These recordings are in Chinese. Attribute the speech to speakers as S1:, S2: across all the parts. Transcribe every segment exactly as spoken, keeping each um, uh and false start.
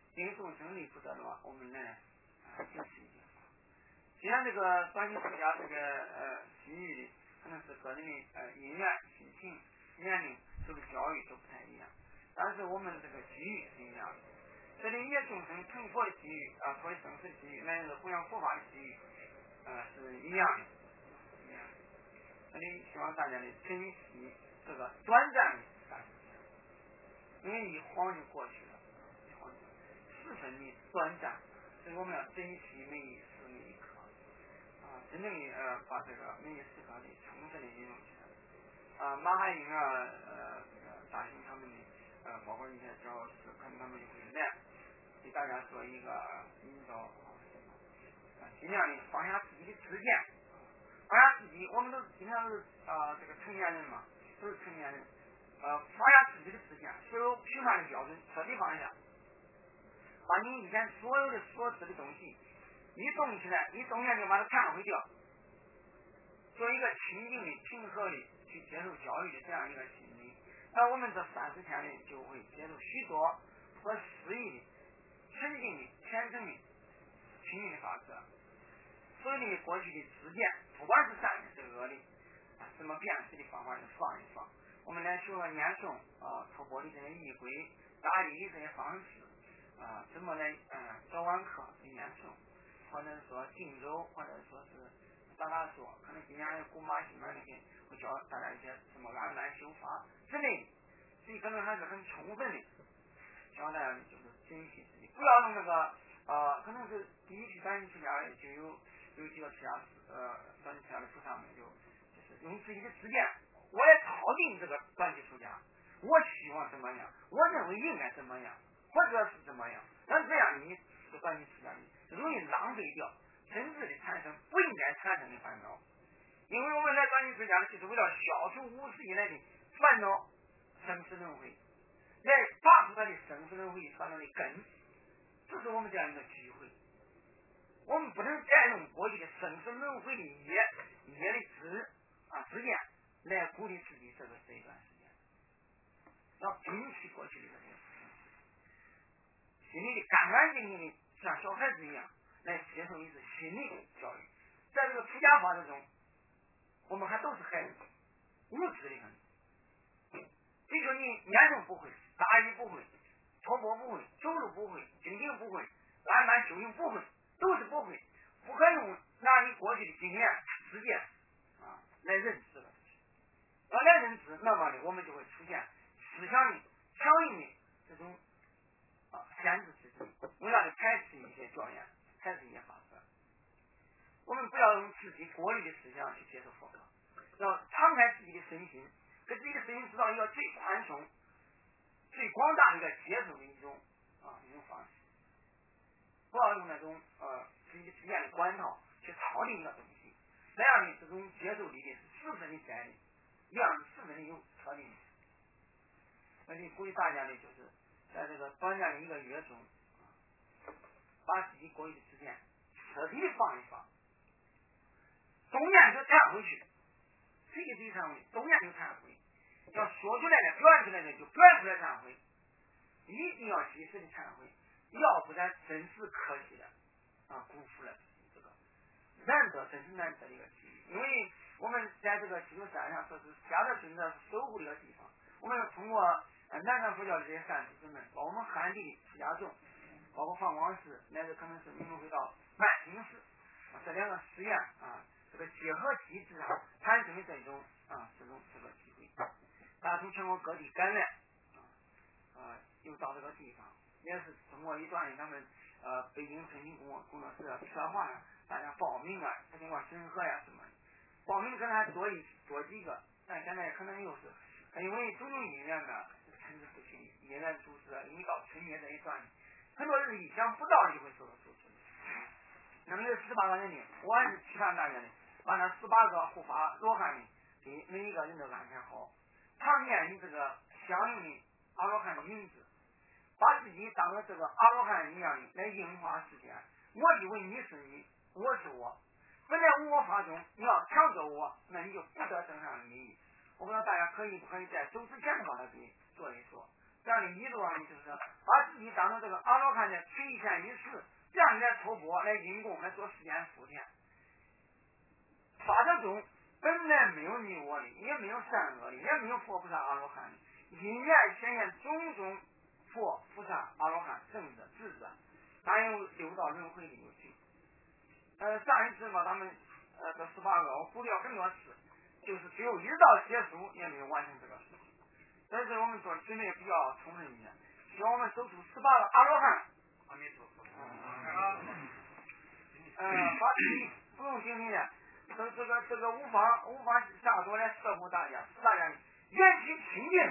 S1: 因众生力不得的话，我们来啊坚持一点。既然这个短期出家这个呃机遇的，可能是个人的呃因缘、心情、年龄、受的教育都不太一样，但是我们这个机遇是一样的。这里也众生成佛的机遇啊，佛的生死的机遇，乃至弘扬佛法的机遇，呃是一样的，一样的。这里希望大家呢珍惜这个短暂的三十年，因为一晃就过去了，一晃十分的短暂，所以我们要珍惜每一时每一刻啊，真正的呃把这个每一时刻的充分的运用起来。啊，马海英啊，呃，大兴他们的呃，包括一些教师，可能他们就会来给大家做一个引导啊，尽量的放下自己的知见，放下自己，我们都经常是啊、呃，这个成年人嘛，都是成年人，呃，放下自己的知见，所有评判的标准彻底放下，把你以前所有的所知的东西一动起来，一动念就把它忏悔掉，做一个清净的、平和的去接受教育的这样一个心理，那我们这三十天呢，就会接受许多合适宜的、纯净的、虔诚的、清净的法则。所有的过去的知见，不管是善的是恶的，啊，怎么辨识的方法就放一放。我们来学个念诵啊，托钵的这些仪轨、打理的这些方式啊，怎么来啊早晚课的念诵，或者说敬咒，或者说是大家说，可能今年古马西门那些会教大家一些什么安难修法之类的，所以可能还是很充分的教大家就是珍惜自己，不要用那个呃，可能是第一批短期出家就有有几个出家呃短期出家的菩萨们就就是用自己的知见，我来考定这个短期出家，我希望怎么样，我认为应该怎么样，或者是怎么样，那这样你这个短期出家容易浪费掉。甚至的产生不应该产生的烦恼，因为我们来短期出家就是为了消除无始以来的烦恼、生死轮回，来拔出他的生死轮回烦恼的根，这是我们这样一个机会。我们不能再用过去的生死轮回的业业的知啊知见来鼓励自己这个这一段时间，要摒弃过去的这些事情，心里的干干净净的，像小孩子一样。来接受一次新的教育，在这个出家法之中，我们还都是孩子，无知的很。比如说你念诵不会，打语不会，托钵不会，走路不会，精进不会，慢慢修行不会，都是不会，不可用拿你过去的经验、实践啊来认知这个事情。要来认知，那么呢，我们就会出现思想的强硬的这种啊限制之中，为了排斥一些教言。才是一件法则。我们不要用自己过滤的思想去接受佛法，要敞开自己的身心，给自己的身心制造一个最宽松、最广大的一个接受的一种啊一种方式。不要用那种呃自己之间的管道去套定一个东西，那样的这种接受力的是十分的窄的，量是十分的有特定的。所以鼓励大家呢，就是在这个短暂的一个月中。把自己过去的时间彻底的放一放，动念就忏回去，这个最忏悔，动念就忏悔，要说出来的、表现出来的就表现出来忏悔，一定要及时的忏悔，要不然真是可惜了啊，辜负了这个难得，真是难得的一个机遇。因为我们在这个基督山上说是家的尊者守护的一个地方，我们通过呃南传佛教的这些善知识们，把我们汉地出家众。包括放光寺，乃至可能是你们会到万兴寺，啊，这两个寺院啊，这个结合机制啊，产生的这种啊这种这个机会，大家从全国各地赶来啊啊，又到这个地方，也是通过一段他们呃北京春景工工作室策划呀，大家报名啊，他经过审核呀什么，报名可能还多一多几个，但现在可能又是因为种种因缘呢，参差不齐，业缘组织，一到春节这一段。很多人意想不到就会受到受损。那么有十八个人呢，我还是期盼大家呢，把那十八个护法罗汉呢，给每一个人都安排好，常念你这个相应的阿罗汉的名字，把自己当做这个阿罗汉一样的来应化世间。我以为你是你，我是我。本来无我法中，你要抢走我，那你就不得登上利益。我不知道大家可以不可以在走之前把它给做一做。 这样的一路上就是把自己当成这个阿罗汉的垂涎于世，这样来托钵来引供来做世间福田。法则中本来没有你我的，也没有善恶的，也没有佛菩萨阿罗汉的，因缘显现种种佛菩萨阿罗汉圣者智者，还有六道轮回的有趣。呃，上一次嘛，他们呃这十八个我估了很多次，就是只有一道结束也没有完成这个事情。所以说我们说准备比较充分一点，希望我们走出十八个阿罗汉。阿弥陀佛。呃，把自己不用经历的，这这个这个无法无法下作来摄护大家，使大家元气清净。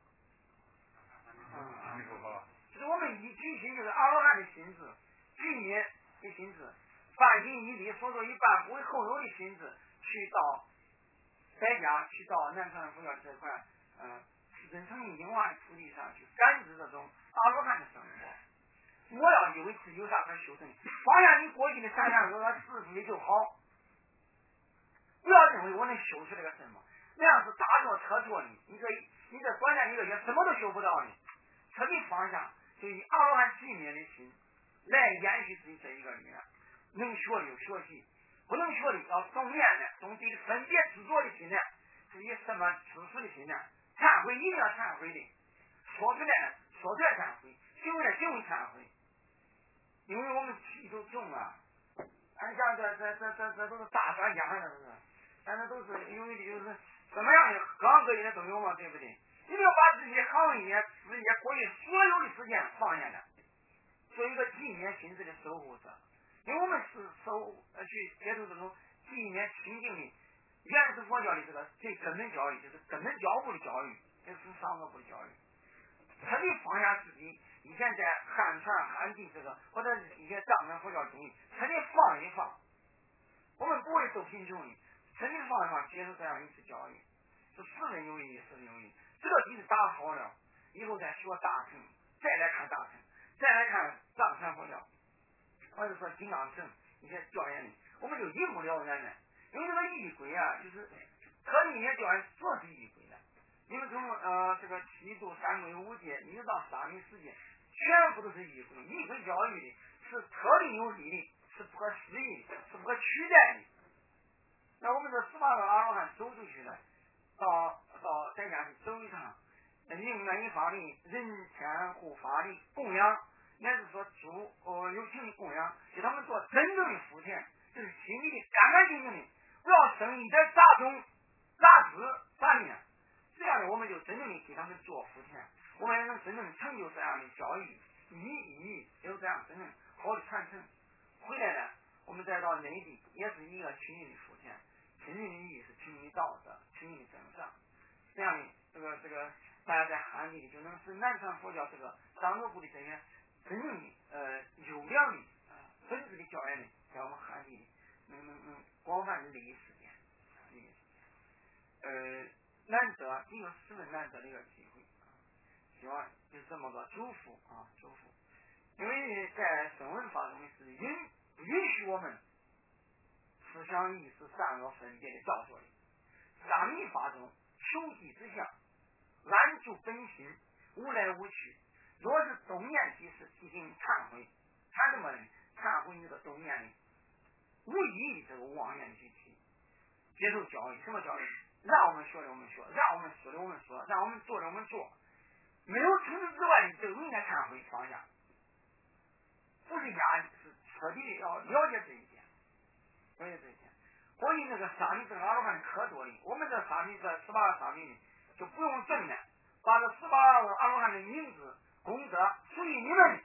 S1: 阿弥陀佛。就是我们一举心就是阿罗汉的心智，举念的心智，半心一力，所作一半不为后有的心智，去到在家，去到南传佛教这块，嗯、呃，真诚英华的土地上去感知这种阿罗汉的生活。我要以为自己有啥可修正，放下你过去的善善恶恶是非就好，不要认为我能修出来个什么，那样是大错特错的。你这你这短暂一个月什么都修不到的，彻底放下，就以阿罗汉寂灭的心来延续自己这一个力量。能学的就学习，不能学的要懂念的，懂自己的分别执着的心呢，自己什么知识的心呢，忏悔一定要忏悔的，说出来说出来忏悔，行为行为忏悔。因为我们气都重啊，俺像这这这这这都是大专家了，是不是？咱这都是因为就是什么样的各行各业的都有嘛，对不对？一定要把自己行业、事业、过去所有的时间放下来，做一个寂灭心智的守护者。因为我们是守呃去接受这种寂灭清净的原始佛教的这个最根本教育，就是根本教部的教育，这是上个部的教育。彻底放下自己以前在汉传汉地这个或者一些藏传佛教中的，彻底放一放。我们不会受贫穷的，彻底放一放，接受这样一次教育，是十分有意义，十分有意义。这个底子打好了，以后再学大乘，再来看大乘，再来看藏传佛教，或者说金刚乘一些教研的，我们就一目了然了。因为这个仪轨啊，就是特定一些教研所是仪轨的。因为从呃这个七度三归五戒一直到沙弥十戒，全部都是仪轨。仪轨教育的是特定有理的，是不可思议的，是不可取代的。那我们这十八个阿罗汉走出去了，到到在家去走一趟，应愿一法的人天护法的供养，乃至说诸呃有情的供养，给他们做真正的福田，就是心里的干干净净的，不要生一点杂种、杂质、杂念。这样的我们就真正的给他们做福田，我们也能真正成就这样的教育意义，有这样真正好的传承。回来呢，我们再到内地，也是一个群体的福田。群体的意义是群体的道德、群体的真相。这样的这个这个，大家在汉地就能使南传佛教这个上座部的这些真正的呃优良的呃本质的教研呢，在我们汉地能能能广泛的利益实践，利益实践。呃。难得一个十分难得的一个机会，希望就是这么个祝福啊，祝福。因为在声闻法中是允不允许我们思想意识善恶分别的造作的。沙弥法中求寂之相，安住本心，无来无去。若是动念即是进行忏悔，他怎么忏悔这个动念呢？无意义这个妄念去提，接受教育，什么教育？让我们说的我们说，让我们说的我们说，让我们做的我们做，没有除此之外的都应该忏悔放下，不是压抑，是彻底的要了解这一点，了解这一点。过去那个沙弥这个阿罗汉可多的，我们这沙弥这十八个沙弥呢就不用证了，把这十八个阿罗汉的名字功德属于你们。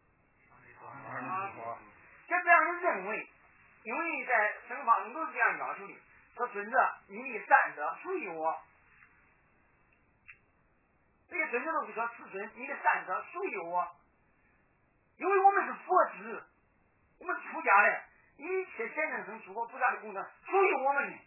S1: 像这样的认为，因为在僧法中都是这样要求的。说尊者，你的善德属于我。这些尊者都是说，世尊，你的善德属于我。因为我们是佛子，我们出家的，一切贤人生诸佛菩萨的功德属于我们的。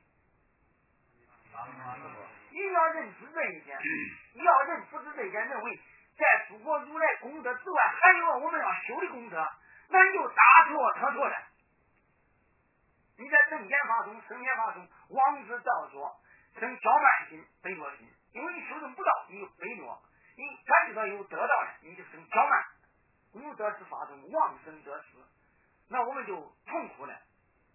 S1: 你要认知这一点，你要认不知这一点，认为在诸佛如来功德之外，还有我们要修的功德，那你就大错特错了。你在正见法中、生见法中妄自造作，生骄慢心、卑劣心，因为你修正不到，你就卑劣； 你感觉到有得到了，你就生骄慢，无得是法中妄生得失，那我们就痛苦了。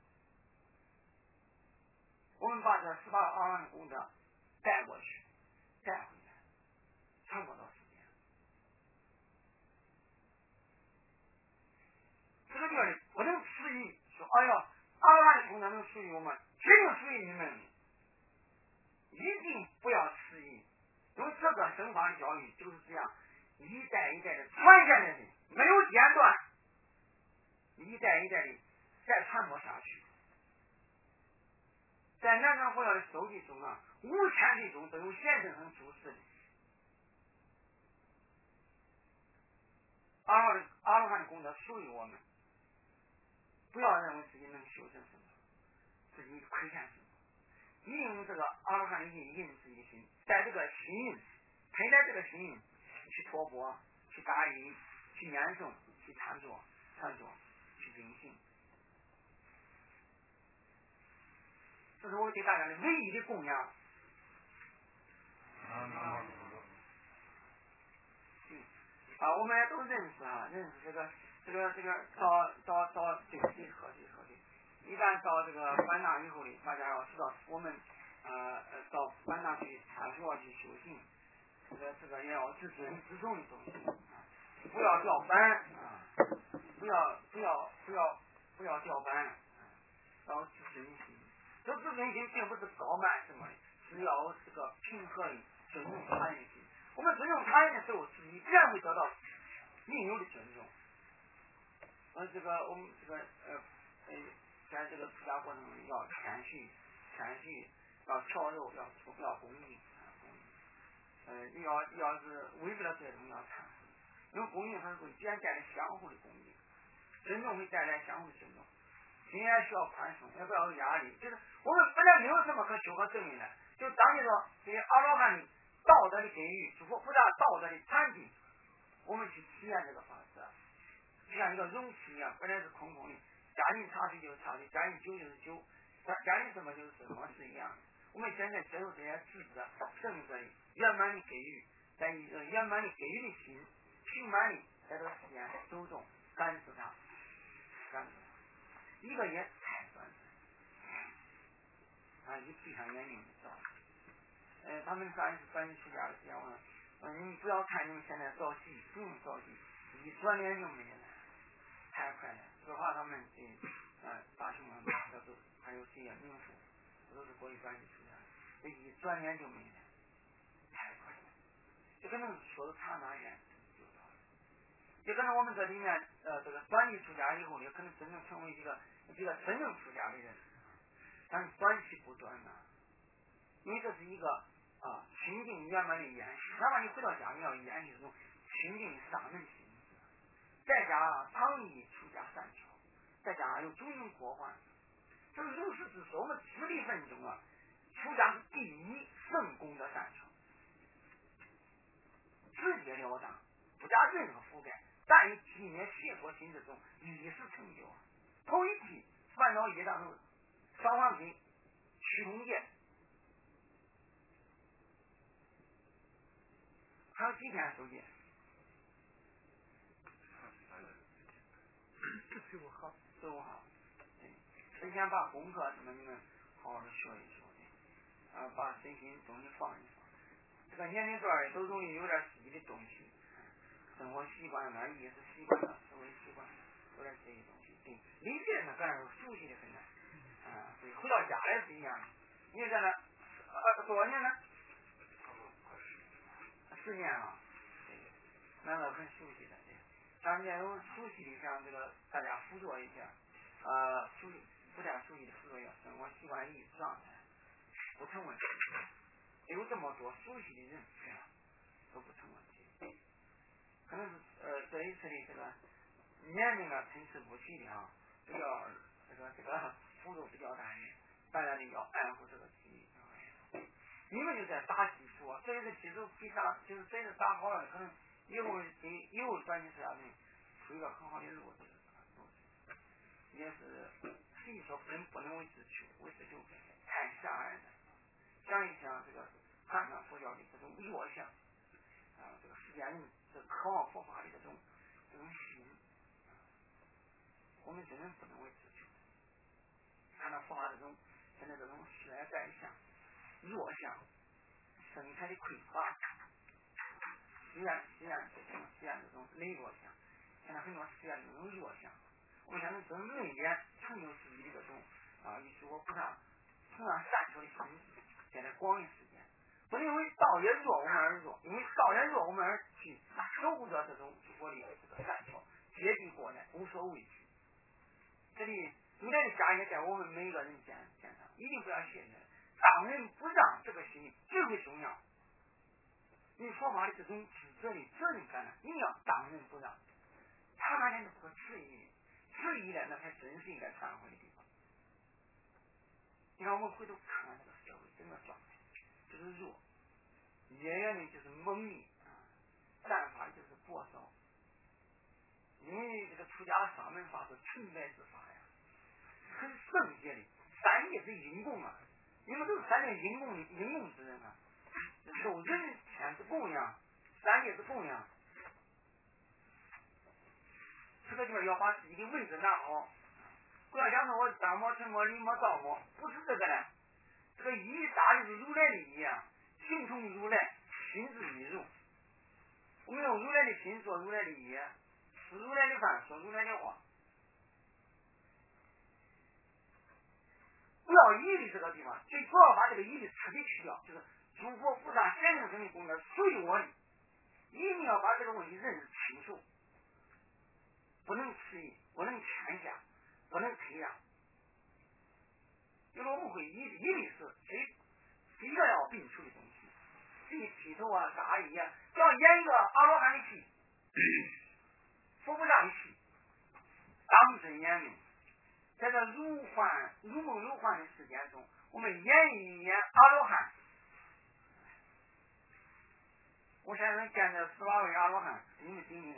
S1: 我们把这十八阿万的功德带过去，带回来，传播到世界。这个叫的不能质疑说，哎呀，阿万的功德能属于我们，肯定属于你们，一定不要质疑。因为这个生法教育就是这样，一代一代的传下来的，没有间断，一代一代的再传播下去。在南传佛教的收集中啊，无千集中都有先生很注释的。阿罗的阿罗汉的功德属于我们，不要认为自己能修成什么，自己亏欠什么。一定用这个阿罗汉的印印自己的心，带这个心印，佩戴这个心印去托钵、去打理、去念诵、去参作、参作、去秉行。这是我给大家的唯一的供养。嗯，啊，我们也都认识啊，认识这个这个这个到到到对对合对合对。一旦到这个班纳以后呢，大家要知道，我们呃到班纳去参学去修行，这个这个也要自尊自重的东西，不要掉班啊，不要不要不要不要掉班，要自尊心。这自尊心并不是高慢什么的，是要这个平和的尊重他人心。我们尊重他人的时候，自己必然会得到应有的尊重。呃，这个我们这个呃呃，在这个出家过程中要谦虚，谦虚，要调柔，要粗，要恭敬啊，恭敬。呃，要要是违背了这种要忏悔，因为恭敬它是会必然带来相互的恭敬，尊重会带来相互的尊重。心也需要宽松，也不要有压力。就是我们本来没有什么可修和证明的，就当你说这些阿罗汉的道德的给予，诸佛菩萨道德的产品，我们去体验这个方式，就像一个容器一样，本来是空空的，加进茶水就是茶水，加进酒就是酒，加进什么就是什么是一样的。我们现在接受这些智者、圣者圆满的给予，在一个圆满的给予的心，平满的在这个世间走动，感受它，感受它。一个也太短了，啊，一闭上眼睛就着急。呃，他们三是三十出家的讲了，嗯，你不要看你们现在着急，不用着急，一转眼就没了，太快了。说话他们的，呃，大兄们，这都还有这些名妇，这都是过去三十出家的，这一转眼就没了，太快了。就可能说的刹那间就到了。也可能我们这里面呃这个短期出家以后，也可能真正成为一个一个真正出家的人，但是短期不短呐，因为这是一个啊清净圆满的演习。哪怕你回到家，你要演习这种清净的沙门心，再加常意出家善巧，再加上有种种过患，这是如实之说。我们自力分中啊，出家是第一圣功的善巧，直截了当，不加任何覆盖。但于体面解脱心之中，一时成就。头一题烦恼业当中，少黄皮、驱虫业，还有几天收结？十五号，十五号。对，之前把功课什么你们好好的学一学的，啊，把身心东西放一放。这个年龄段都容易有点自己的东西。生活习惯了，意识习惯了，思维习惯了，有点这些东西。对，理解呢，咱是熟悉的很难。啊，对，回到家也是一样的。你在那，呃，多少年呢？十年啊，对，那个很熟悉的，对。咱这有熟悉的，像这个大家辅佐一下，呃，熟不太熟悉的辅佐一下，生活习惯、意识状态不成问题。有这么多熟悉的人，对吧？都不成问题。可能是呃这一次的这个年龄啊参差不齐的啊，比较这个这个幅度比较大的，大家得要爱护这个基础。你们就在打基础，这个基础比打就是真的打好了，可能以后给以后短期出家人出一个很好的路子，也是实际说不能不能为自求，为自求太狭隘了。想一想这个汉传佛教的这种弱项。 啊，这个世间人这渴望佛法的这种这种心，我们真正不能为自求。看到佛法这种现在这种衰败相、弱相、生态的匮乏，虽然虽然这种虽然这种羸弱相，现在很多实验这种弱相，我们现在真人间成就自己的这种啊，与我不上同样闪烁的心，现在光阴时间。不能因为道也弱我们而弱，因为道也弱我们而去守护着这种佛的这个善巧，接地过来，无所畏惧。这里如来的家也在我们每个人肩肩上，一定不要懈怠。当人不让这个心最为重要。你佛法的这种职责的责任感呢，一定要当仁不让，他哪天都不可迟疑，迟疑了那才真是应该忏悔的地方。你看我们回头看看这个社会整个状态，就是弱，演员呢就是猛烈啊，战法就是暴躁。因为这个出家沙门法是纯白之法呀，很圣洁的，三界是阴功啊，你们都是三界阴功阴功之人啊，受人天是供养，三界是供养。这个地方要把自己的位置拿好，不要想说我张模陈模李模道模，不是这个呢。这个义大就是如来的义啊，形同如来，心之一如。我们用如来的心做如来的义，吃如来的饭，说如来的话。不要义的这个地方，最主要把这个义的彻底去掉，就是诸佛菩萨显圣神的功德属于我的，一定要把这个问题认识清楚，不能迟疑，不能欠下，不能推让。因为我们会义义理是最第一个要摒除的东西，这剃头啊、打义啊，要演一个阿罗汉的戏，佛菩萨的戏，当真演明。在这如幻如梦如幻的世界中，我们演一演阿罗汉。我现在见着十八位阿罗汉，你们听听。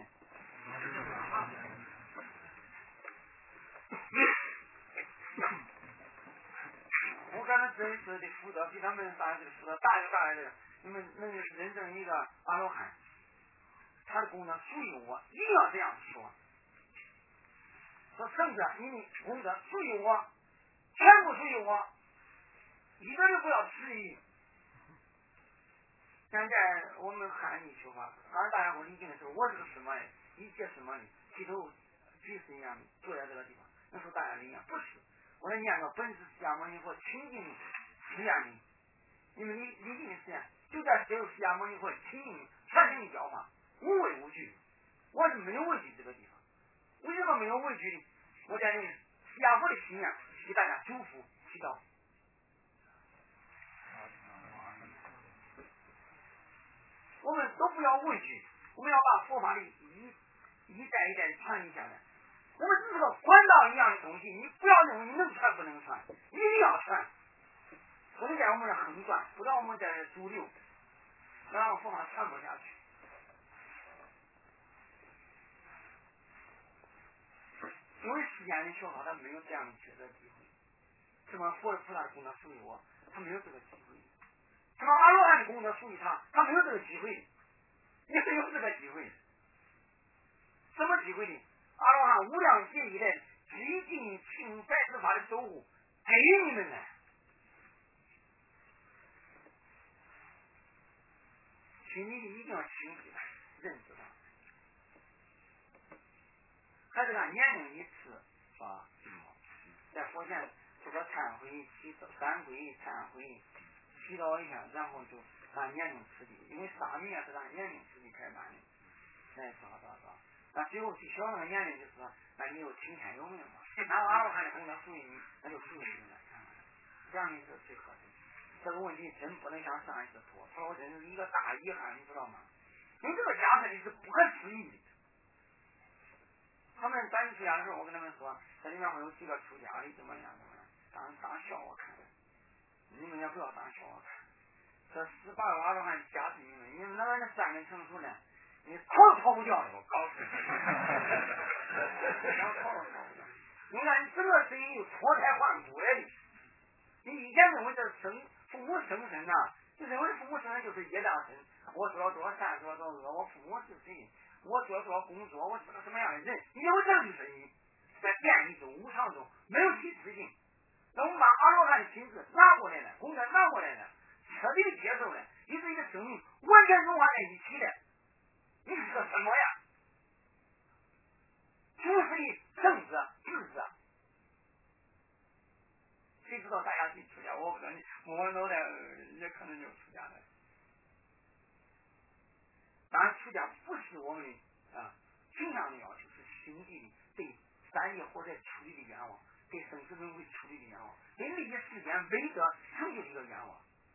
S1: 我可能这一次的福德比他们上一次的福德大一个大一个，你们能认证一个阿罗汉，他的功德属于我，一定要这样说。说圣者，你的功德属于我，全部属于我，一个人不要迟疑。现在我们汉语说法，当然大家伙理解的时候，我是个什么的，一切什么的，剃头举是一样的，坐在这个地方，那时候大家理解不是。我来念个本是释迦牟尼佛清净实验的，你们理理解的实验，就在接受释迦牟尼佛清净全身的教法，无畏无惧。我是没有畏惧这个地方，为什么没有畏惧呢？我在那个释迦佛的心愿，给大家祝福祈祷。我们都不要畏惧，我们要把佛法的一一代一代传递下来。我们只是个管道一样的东西，你不要认为你能传不能传，一定要传。不能在我们这横转，不让我们在主流，让佛法传播下去。因为世间的学法他没有这样的抉择机会，什么佛的菩萨的功德属于我，他没有这个机会；什么阿罗汉的功德属于他，他没有这个机会。你没有这个机会，什么机会呢？阿罗汉无量劫以来极尽清白之法的守护，给你们呢。心里一定要清楚认识它。还是按年龄一次啊，在佛前做个忏悔、祈祷、三皈、忏悔、祈祷一下，然后就按年龄次第，因为沙弥啊是按年龄次第开办的，来抓抓抓。那最后最小那个年龄就是说，那你有听天由命嘛？那阿罗汉的功德属于你，那就属于你了。这样的是最合适。这个问题真不能像上一次拖，拖我真是一个大遗憾，你知道吗？因为这个加特的是不可思议的。他们咱出家的时候，我跟他们说，这里面会有几个出家的，怎么样怎么样，当当笑话看。你们也不要当笑话看。这十八个阿罗汉加持你们，你们那个三根成熟呢，你逃都逃不掉的，我告诉你。想逃都逃不掉。你看你整个身体又脱胎换骨来的。你以前认为这生父母生身呐、啊， 就认为父母生的就是业障深，我做了多少善，做了多少恶，我父母是谁？我做了多少工作，我是个什么样的人？你有这样的声音，在变异中、无常中没有其自信。那我们把阿罗汉的心智拿过来了，功德拿过来了，彻底的接受了，以至一个生命完全融化在一起的，你是个什么呀？不是一政治智治，谁知道大家谁出家？我不知道，你摸脑袋也可能就出家了。当然，出家不是我们的啊平常的要求，是心地的对三业或者处理的愿望，对生死轮回处理的愿望，对那些世间为德成就的一个愿望。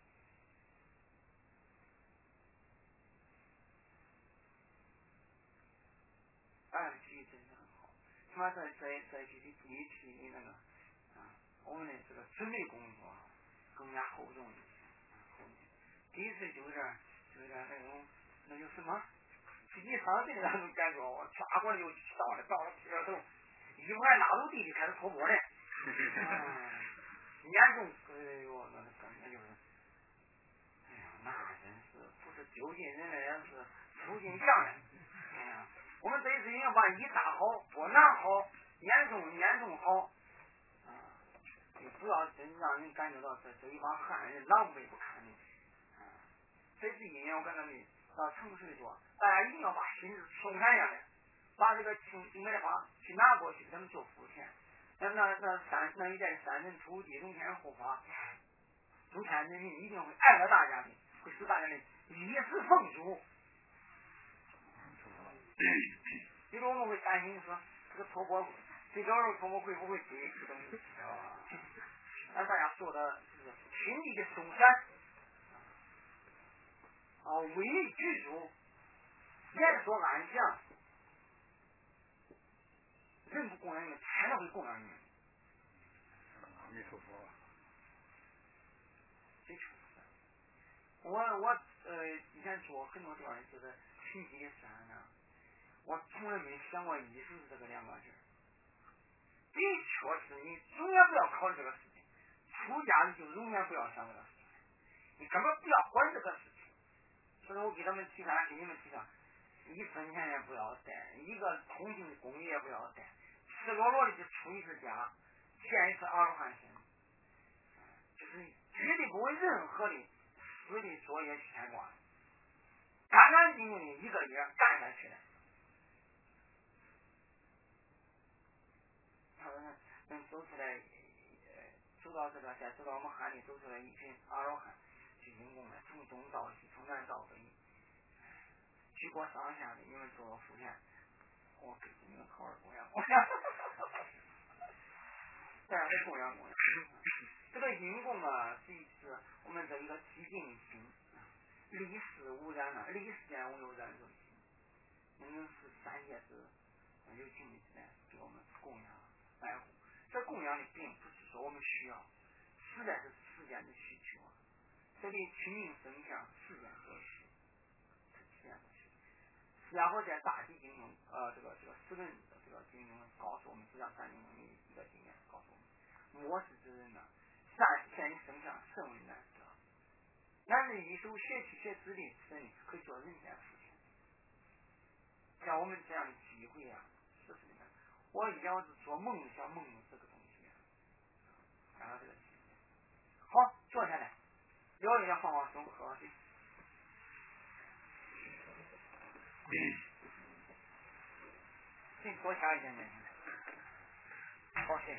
S1: 哎，这真的很好。起码在在在这些第一期的那个啊，我们的这个准备工作更加厚重一些。第一次就有点就有点那种那叫什么？一上这个那种感觉，我抓过来就到了，到了这个头，衣服还拉到地里开始脱锅嘞。嗯，严重，哎呦，那感觉就是，哎呀，那真是不是丢尽人类，也是出尽象人。哎呀，我们这一次一定要把一打好，多难好，严重严重好，啊，你不要真让人感觉到这这一帮汉人狼狈不堪的。啊，这次一年我跟他们到城市里说，大家一定要把心智松开下来，把这个清清白的话去拿过去，给他们做福田。那那那三那一代三人土地龙天护法，诸天人民一定会爱着大家的，会使大家的衣食丰足。比如我们会担心说这个脱锅这条肉脱锅会不会追这东西？让大家做的就是心地的松散啊，威力具足，言说安详。人不供养你们，天都会供养你们。
S2: 阿弥陀佛。
S1: 这确实，我我呃以前做很多地方就是亲戚的山呢，我从来没想过艺术是这个两个字。的确是，你永远不要考虑这个事情，出家的就永远不要想这个事情，你根本不要管这个事情。所以我给他们提倡，给你们提倡，一分钱也不要带，一个通信工具也不要带，赤裸裸的就出一次家，见一次阿罗汉身，就是绝对不为任何的私的作业牵挂，干干净净的一个月干下去了。他说能走出来，走到这个，再走到我们汉里走出来一群阿罗汉去用功了，从东到西，从南到北，举国上下的，你们做个福田，我给你们好好供养供养，大家都供养供养。这个因供啊，是一次我们的一个寂静心，离世无染了，离世间无有染肉心，能是三界之有情的人给我们供养爱护。这供养的并不是说我们需要，实在是世间的需求啊。这里群命生相，世间所需，是世间所需。释迦佛在大集经中，呃，这个这个十论这个经中告诉我们，实际上三经中的一个经验告诉我们，我是之人呢，善现于生相，甚为难得。男人一手学习学智力，神可以做人间福田。像我们这样的机会啊，是什么呢？我一定要是做梦想梦这个东西，然后这个机会。好，坐下来，聊一聊，放放松，喝喝水。请多下一点点。好，谢谢。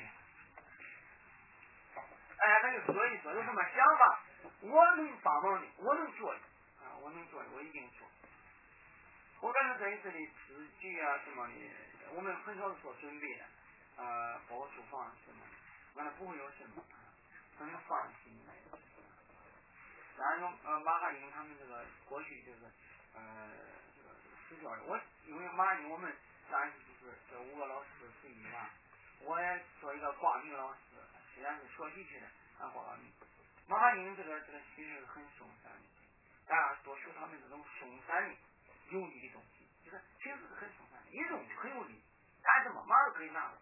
S1: 哎，那就说一说有什么想法，我能帮忙的，我能做的啊，我能做的，我一定做。我感觉这一次的词句啊什么的，我们很少做准备的，呃，包括书房什么的，完了不会有什么，很放心来的。当然说，呃，马哈英他们这个过去就是，呃，这个这个私教的，我因为马哈英我们当然就是这五个老师之一嘛，我也做一个挂名老师，虽然是学习去的，但挂名。马哈英这个这个心是很松散的，大家多学他们这种松散的。有利的东西，就是其实是很松散的，一种很有利，干什么马上可以拿得出。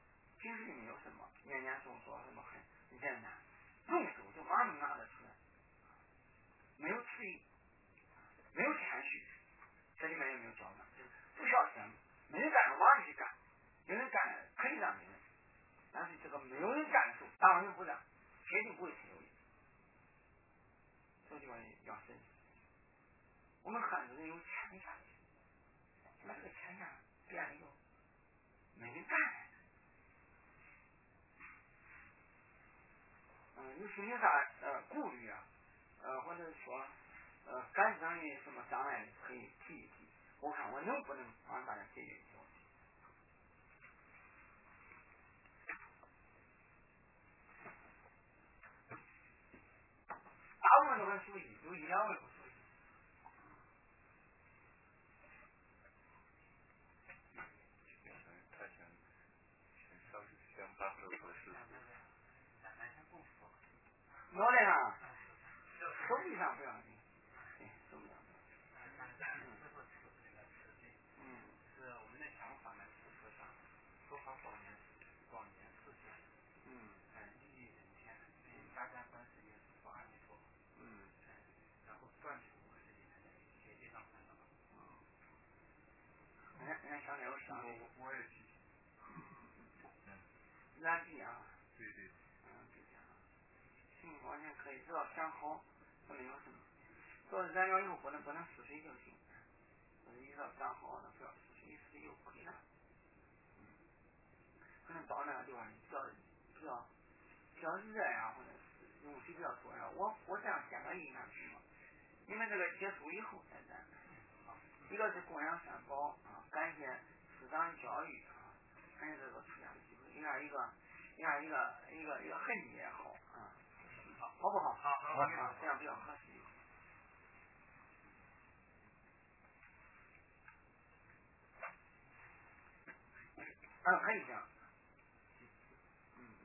S1: 平时里面有什么，念念诵说什么很简单，用手就马上拿得出来。 肆意，没有谦虚，这里面也没有教导，就是不需要羡慕，没人干往上去干，有人干可以让别人，但是这个没有人干的时候，当仁不让，铁定不会是有益。这个地方要慎重。我们汉族人有谦下去，那这个谦下变了以后，没人干了。嗯、呃，有什么啥呃顾虑啊？呃，或者说呃感情上的什么障碍可以提一提，我看我能不能帮大家解决这些问题。大部分都很属于，有一两位不属于。
S2: 他想想想把手合适。
S1: 脑袋上、手臂上不要紧，对，手臂上不要紧。嗯，是我们的想法呢，是说像说好保年、保年事情，嗯，哎，利益人天，嗯，大家观世音菩萨阿弥陀佛，嗯，哎，然后断除我这里面的邪见上烦恼。嗯，人家人家想来我想
S2: 我我也记。嗯。
S1: 难记啊。
S2: 对对。
S1: 嗯，对呀。行，完全可以，只要想好，不能有什么。主要是燃料以后不能不能失水就行。你只要想好了，不要失水，一失水就亏了。嗯。可能到那个地方比较比较比较热呀，或者是用水比较多呀。我我这样讲个印象什么？你们这个结束以后再咱，一个是供养三宝啊，感谢师长教育啊，感谢这个出家的机会，另外一个，另外一个一个一个恨你也好啊，好不好？好，好，好，这样比较合适。嗯，可以这样。嗯嗯。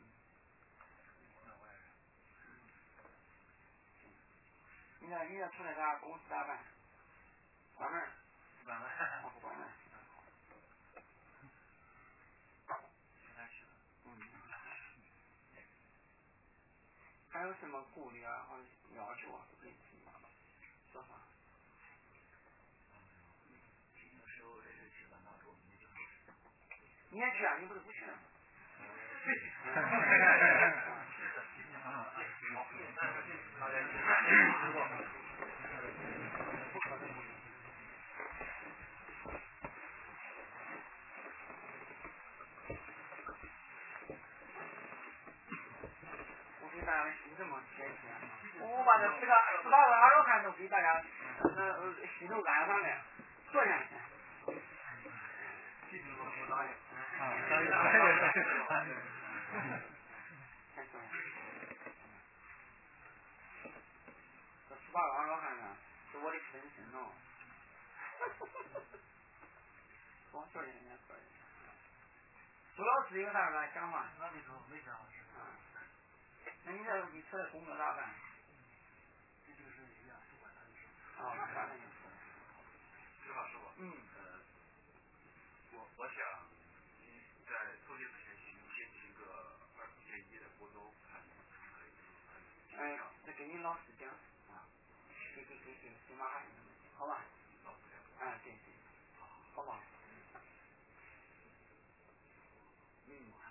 S1: 你这你这出来啥公司咋办？关门。关门。啊，不关门。嗯。还有什么顾虑啊，或者要求啊，都可以提说法。你也去啊？你不是不去吗？我给大家是这么解释，我把这这个十八个二罗汉都给大家呃吸都安上来，坐下来。啊，可以，可以，可以。太重要了。这十八个二罗汉呢，是我的分身哦。多说一点，说一点。朱老师有啥个想法？那你说没想法是啊。那你这你出来工作咋办？这就是一样，不管他的事。哦，啥的意思？
S2: 师傅，师傅。
S1: 嗯。
S2: 呃，我我想在做这之前先先听个二十天一的播州，看可以。
S1: 哎，再给你老师讲啊，给给给给给马上，好吧？
S2: 老师讲。
S1: 哎，对对，好吧。嗯。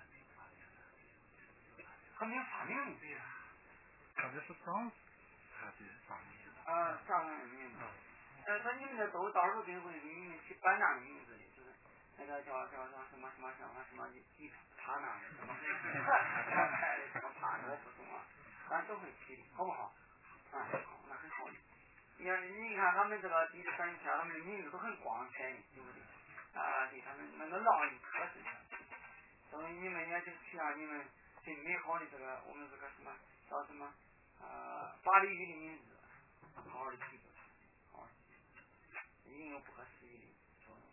S1: 还没有发明。对呀。
S2: 他这是上他的发明。
S1: 啊，啥玩意儿？呃，说你们这都到时候给会给你们起版纳的名字的，就是那个叫叫叫什么什么什么什么几帕纳的什么什么派的什么帕的，我不懂啊，咱都会起的，好不好？啊，好，那很好的。你看，你看他们这个第三天，他们的名字都很光彩，对不对？啊，对，他们那个浪里可是，所以你们也就取下你们最美好的这个我们这个什么叫什么呃法律语的名字，好好的记住。一定有不可思议的作用。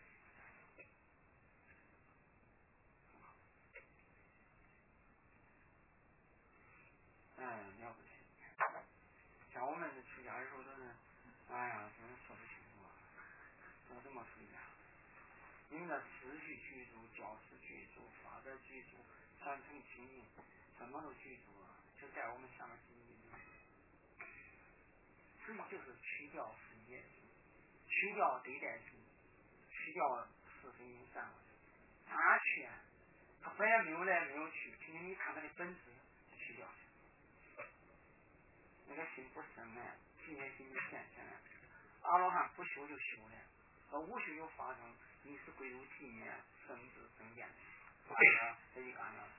S1: 嗯，了不起。像我们是出家的时候都是，哎呀，真是说不清楚啊，都这么出家。你们的秩序居住、教师居住、法则居住、传承清净，什么都居住啊，就在我们下面经历里。 所以就是去掉是业心，去掉对待心，去掉是非因善恶，哪去啊？他本来没有来没有去，凭你看他的本质就去掉去。那个心不生呢，这些心就现前了。阿罗汉不修就修了，和无修就发生，你是归入体面，生智生见，这个这一个案了。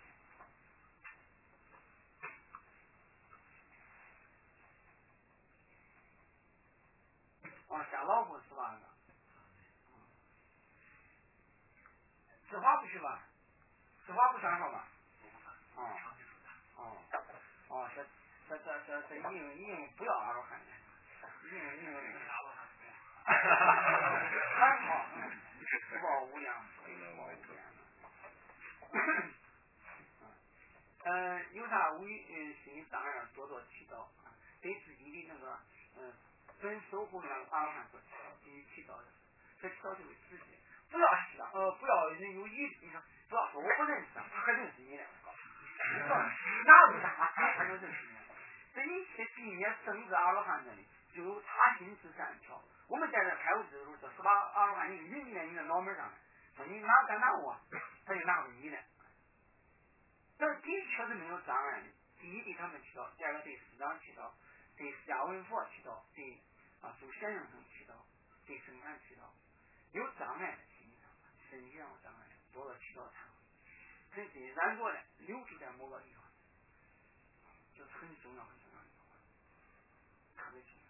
S1: 哦，下老虎是吧？此话不去吧？此话不相说吧？哦哦哦，这这这这这已经已经不要阿罗汉了，已经已经阿罗汉。很好，福报无量，福报无量。呃，有啥危呃心理障碍，多多祈祷啊，对自己的那个嗯、呃、本守护那个阿罗汉所祈祷，必须祈祷的，这祈祷就会直接，不要祈祷，呃，不要人有疑，你说不要说我不认识他，他还认识你呢，哪不他他就认识你，这一切地灭生至阿罗汉这里，就有他心之善巧。我们在这开悟之后，这十八阿罗汉一印在你的脑门上，说你哪敢拿我，他就拿回你了。这的确是没有障碍的。第一对他们祈祷，第二个对师长祈祷，对释迦文佛祈祷，对啊诸先生们祈祷，对圣禅祈祷。有障碍的心上，身体上有障碍的，多多祈祷忏悔。跟这染过的留住在某个地方，这是很重要很重要的一环，特别重要。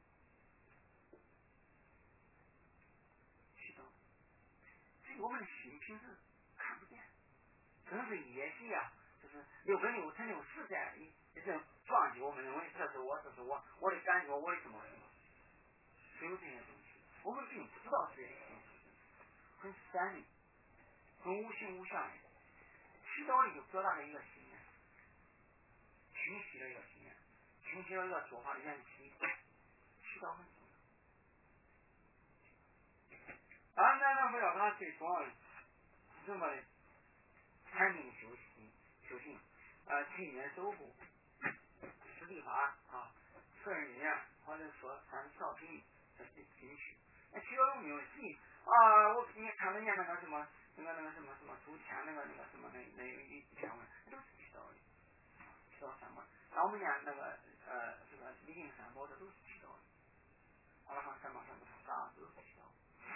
S1: 祈祷，这我们的心平时看不见，可能是业习啊，就是六根六尘六识在一这撞击我们，认为这是我，这是我，我的感觉，我的什么什么，所有这些东西，我们并不知道这些东西，很散的，很无形无相的。祈祷里就表达了一个心念，清晰的一个心念，清晰的一个做法的缘起，祈祷很重要。当然，咱咱不要把它最重要的是什么呢？禅定修行，修行，呃，体面守护，实地法啊，十二因缘，或者说三十条品，这是进去。那祈祷有没有戏啊？我你看人家那个什么，那个那个什么什么诸天那个那个什么那那一篇文，都是祈祷的，祈祷三宝。那我们念那个呃这个礼敬三宝，这都是祈祷的。阿罗汉三宝三宝啥都是祈祷。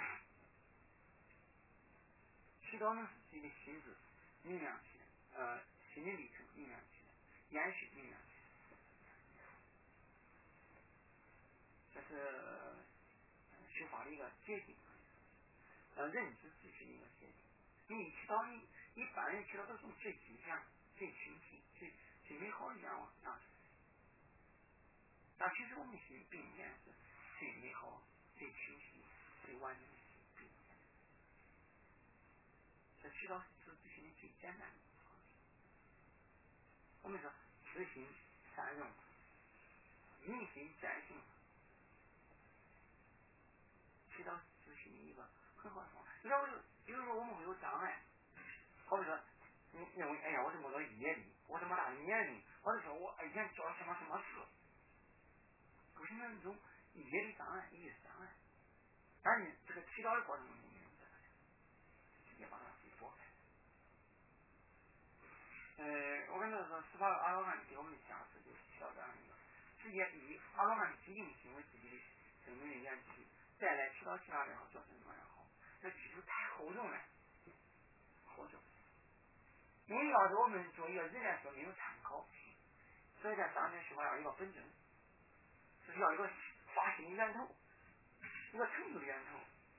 S1: 祈祷能使自己的心智明亮起来，呃，心理历程明亮起来，延续明亮起来，这是修法的一个捷径，呃，认知自己的一个捷径。因为祈祷你一般人祈祷都从最吉祥、最清晰、最最美好的愿望啊，但其实我们心并不是最美好、最清晰、最完整的心。这祈祷是自心的最简单的方式。我们说知行善用，明心战胜，祈祷知行的一个很好的方法。你看，比如说我们会有障碍，好比说你认为哎呀我这么多业力，我这么大的年龄，或者说我以前做了什么什么事，都是那种业力障碍、业力障碍。但是这个祈祷的过程中没有这个，直接把它给拨开。呃，我跟他说，十八个阿罗汉给我们的加持就是祈祷这样一个，直接以阿罗汉基因行为自己的生命的缘起，再来祈祷其他也好，做什么也好，这基础太厚重了，厚重。因为要是我们做一个人来说没有参考，所以在当前修法要一个本真，就是要一个发心的源头，一个成就的源头。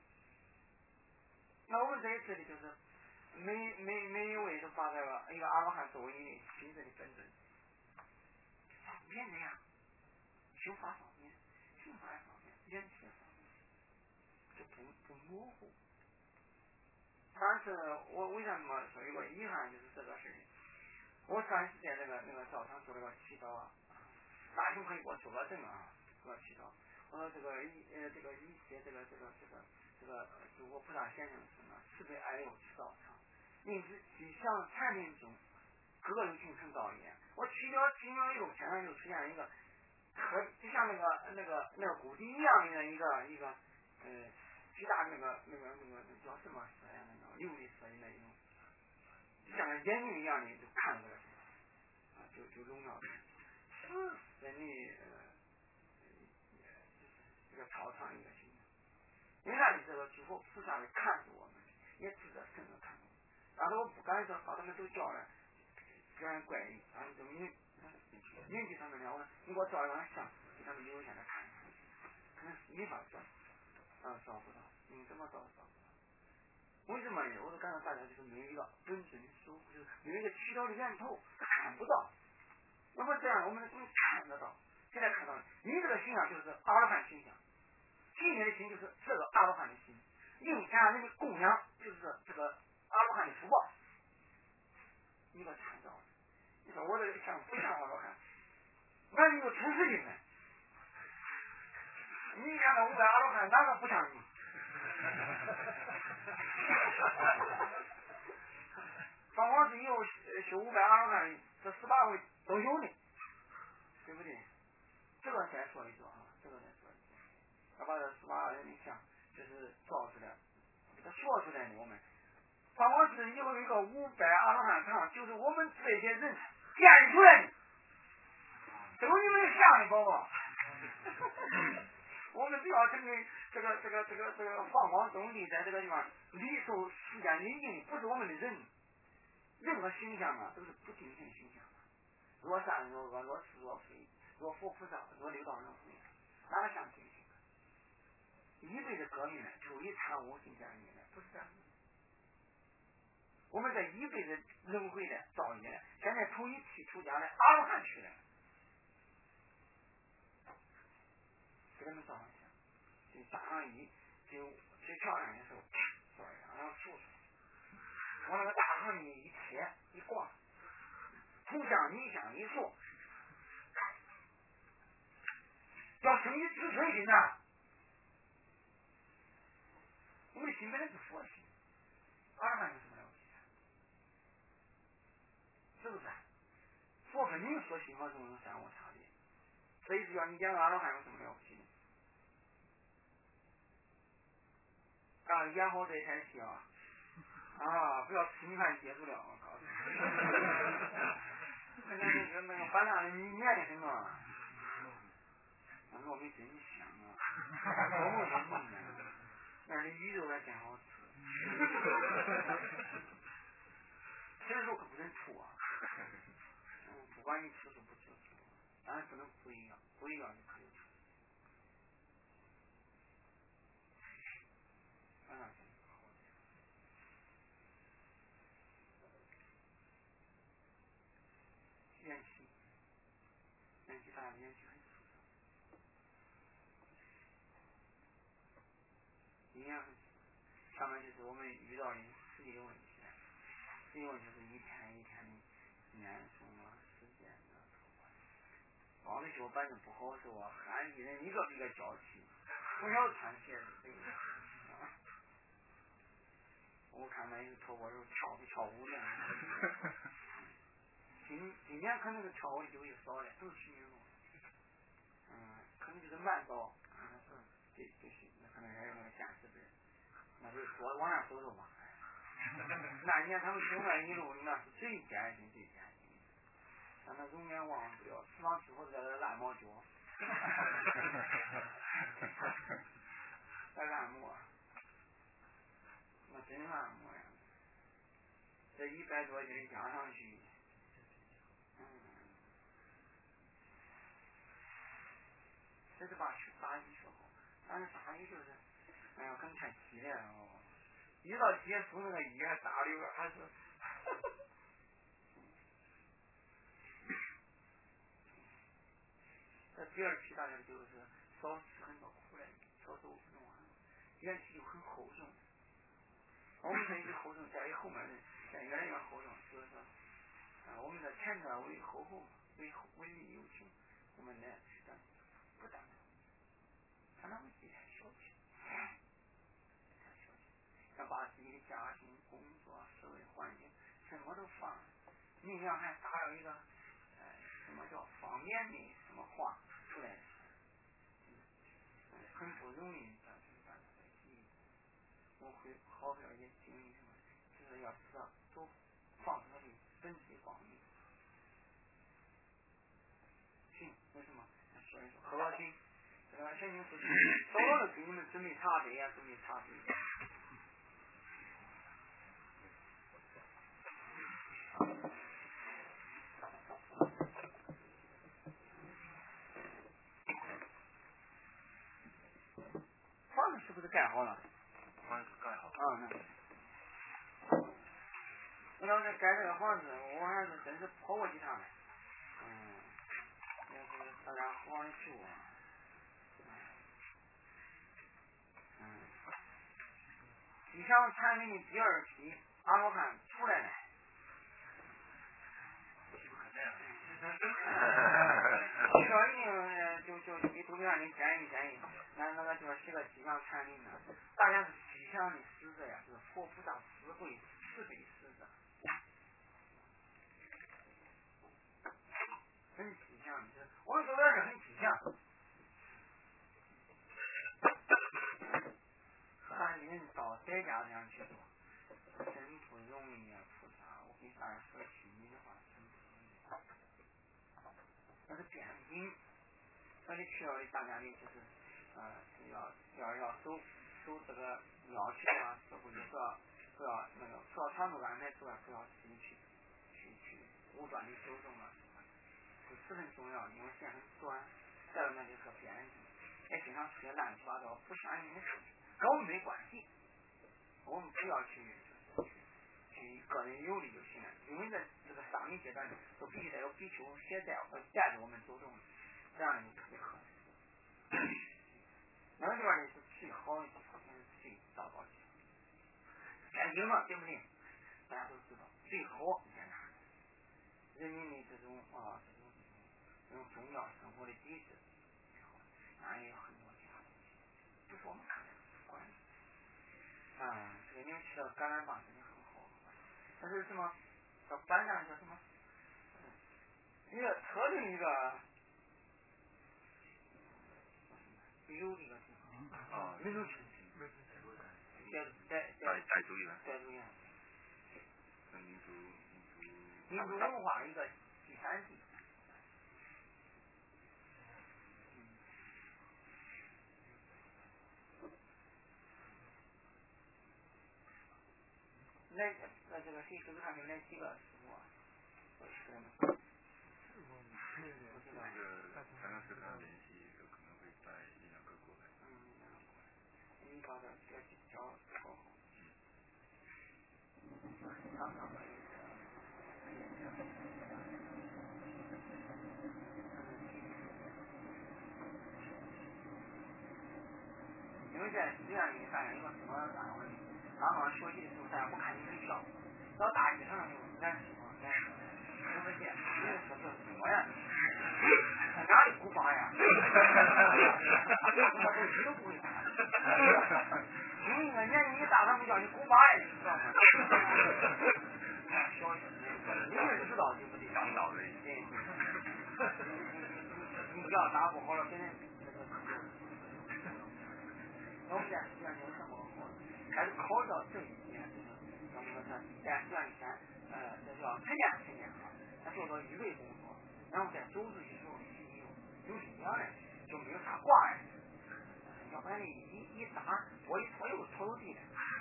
S1: 那我们这一次的就是每每每一位都把这个一个阿罗汉作为你的心智的本真，方便的呀，修法方面，修法方面，缘起方面，就不不模糊。但是我为什么说有个遗憾，就是这个事情。我上一次在那个那个教堂做了个祈祷啊，大兄可以给我做个证啊，做个祈祷。我说这个一呃这个一切这个这个这个这个诸佛菩萨先生什么慈悲爱佑慈道场，因之吉祥禅定中，各有精神道也。我祈祷几秒以后，天上就出现一个和就像那个那个那个谷地一样的一个一个呃巨大那个那个那个那叫什么色呀？那个琉璃色的那种，就像个眼睛一样的就看过来，啊，就就荣耀的。是人的呃这个超常一个形象。因为那里这个诸佛菩萨来看着我们，也值得深入看我们。但是我不敢说把他们都叫来表演怪异，然后就名名气上面了，我你给我照一张相，给他们留下来看，可能是没法照，啊，照不到，你怎么照照不到？为什么呢？我都感到大家就是没有一个本身的守护，就是没有一个渠道的源头，他看不到。那么这样我们能看得到，现在看到了，你这个形象就是阿罗汉形象，今天的心就是这个阿罗汉的心，应下那个供养就是这个阿罗汉的福报，你给我看到了。你说我这个像不像阿罗汉？那你就出事情了。你看到五百阿罗汉，哪个不像你？方光是有修五百阿罗汉，这十八位都有的，对不对？这个再说一说啊，这个再说一说。要把这十八人的像就是造出来，给他说出来的。我们方光是有一个五百阿罗汉堂，就是我们这些人建出来的，都你们像的宝宝。我们只要成为这个这个这个这个放光种地，在这个地方理受时间临近，不是我们的人，任何形象啊都是不定性形象，若善若恶，若是若非，若佛菩萨，若六道轮回，哪个像定性？一辈子革命呢，就一参悟性这样的，不是这样的。我们这一辈子轮回的造业，现在从一起出家的阿罗汉去了，给他们造上去，就打上衣，就最漂亮的时候，造一下，然后竖出，往那个大堂里一贴一挂，图像泥像一塑，要生于自尊心呐。我们的心本来是佛心，阿罗汉有什么了不起？是不是？佛肯定说心和中有三无差别，所以说你讲阿罗汉有什么了不起的？啊，演好这台戏啊！啊，不要吃米饭接住了，我告诉你。那个那个那个班上的你念的什么？糯米真香啊！多么多么呢？那儿的鱼肉还真好吃。吃的时候可不能吐啊！嗯，不管你吃素不吃素，当然不能不一样，不一样就可以吃。当然是好的。元气，元气大家元气很出色，营养很足。上面就是我们遇到的实际的问题，实际问题就是一天一天的念诵啊、实践啊、光的脚板子不好受啊，汗一人一个比个娇气，从小穿鞋子对不对？啊，我看那有脱过时候跳不跳舞的，今今年可能是跳舞的就又少了，都是去年路，嗯，可能就是慢走，嗯，对对是，可能还有那个现实的，那就多往上走走吧。那年他们走那一路，那是最艰辛最艰辛，但那永远忘不了，死亡之后在这按摩脚，在按摩，那真按摩呀！这一百多斤加上去，嗯，这是把打一说好，但是打一就是，哎呀，可能太激烈了哦。一到结束那个一还打溜还是，这第二期大家就是少吃很多苦来，少受弄完，元气就很厚重。我们这一个厚重，在于后面的在越来越厚重，就是说，啊，我们的前者为厚厚，为为利有情，我们呢是单不单纯，常常会一点小气。要把自己的家庭、工作、社会环境什么都放，尽量还打了一个，呃，什么叫方便的什么话， 出来的，很不容易的，大家的记忆，我会好好一些经历什么，就是要知道都放它的本体光明。行，为什么？说一说，何高兴？这个神经不行，早了给你们准备茶杯呀，准备茶杯。房子是不是盖好了？
S2: 房子盖好了。
S1: 嗯嗯。我要是盖这个房子，我还是真是跑过去趟的。嗯。要是大家好好住啊。嗯。机场产品的第二批阿罗汉出来了。这个一定就就给图片上给建议建议，那那个就是这个吉祥产品呢，大家是吉祥的使者呀，就是佛菩萨智慧慈悲使者，很吉祥的，我们说的是很吉祥。汉人到在家这样去做，真不容易啊，菩萨！我给大家说心里的话，真不容易。那是边境，而且需要大家的就是，呃，要要要守守这个要求啊，社会不要不要那个不要长途安排之外，不要自己去去去无端的走动啊，是十分重要的，因为线很短。再有呢就是边境，也经常出现乱七八糟不相应的事情。跟我们没关系，我们不要去去去个人有利就行了，因为在这个上一阶段都必须得有比丘携带和带着我们走动，这样就特别合适。那个地方呢是最好的地方，也是最糟糕的地方。边境嘛，对不对？大家都知道，最好在哪？人民的这种啊这种这种宗教生活的底子，当然也有很多其他东西，不是我们看的。啊，这个你们吃到橄榄棒真的很好，它是什么？叫橄榄叫什么？一个特定一个旅游的一个地方。啊，民族区。在在在
S2: 傣族园。
S1: 傣族园。
S2: 民族民族。
S1: 民族文化一个第三地。来，呃，这个谁手上面来几个师傅啊？我是人。
S2: 那个咱们是跟他联系，有可能会带一两个过来。
S1: 嗯，你搞点要去教教好。嗯。常常可以。因为在寺院里，大家有个什么大问题？刚刚学习的时候，大家不看你门票，到大街上就难受啊，难受。听不见，你说这什么呀？在哪里古巴呀？我都一都不会打。因为那年龄一大，他们叫你古巴呀，你知道吗？小学，你们知道对不对？
S2: 当老的。
S1: 对。你你要打不好了，别人那个可能。我们在实际上有什么好？还是考到这一点，就是咱们说他在实践前，呃，这叫实践实践啊，他做做预备工作，然后在走出去之后，心里有有力量嘞，就没有啥挂碍。要不然你一一打，我一拖又拖有地了。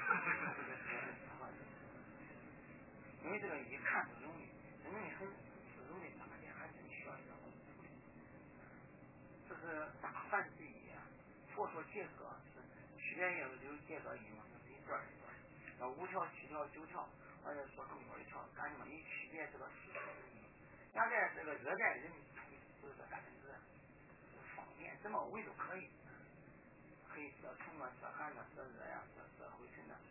S1: 因为这个一看就容易，真正很自由的打的，还真需要一个功夫。这是大梵之一啊，佛说结合是区别也有结合音嘛，就是一段一段，要五条、七条、九条，而且说更多的条，干什么？以区别这个事实的意义。现在这个热带人不是个大分子，方便怎么围都可以，可以遮虫啊、遮寒啊、遮热呀、遮遮灰尘啊。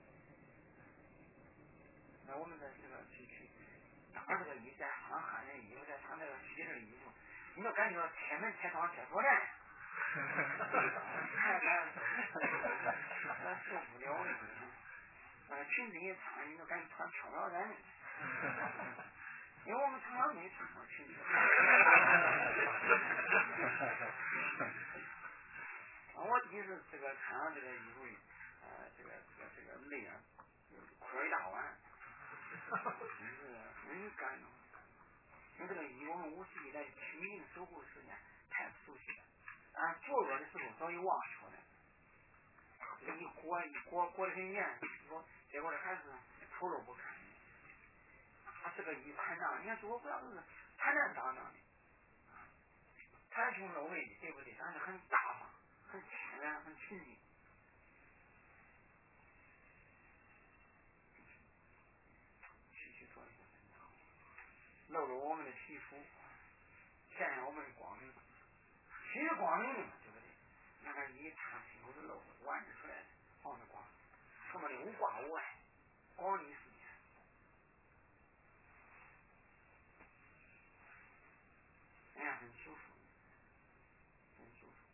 S1: 那我们的这个去去打这个衣，在穿汉人衣服，在穿那个西人衣服，你都感觉到开门开窗开锁链。太难，咱受不了你。呃，裙子一穿，你都感觉穿飘飘然的。 因为我们常常没常常去。我第一次这个看到这个衣服，呃，这个这个这个累啊，裤一大碗，真是很感动。因为这个以我们五十一代居民守护时间太熟悉了，啊，作恶的时候早已忘却了。这个一裹一裹裹得很严，我结果这孩子丑陋不堪。他是个一坦荡，人家说我不知道是坦坦荡荡的，袒胸露背的，对不对？但是很大方，很谦然，很亲近。继续做一个真好，露露我们的皮肤，显现我们的光明。其实光明的嘛，对不对？那个一擦皮肤是露的，挽着出来的，放着光，什么的无挂无碍，光明世界。哎呀，很舒服，很舒服。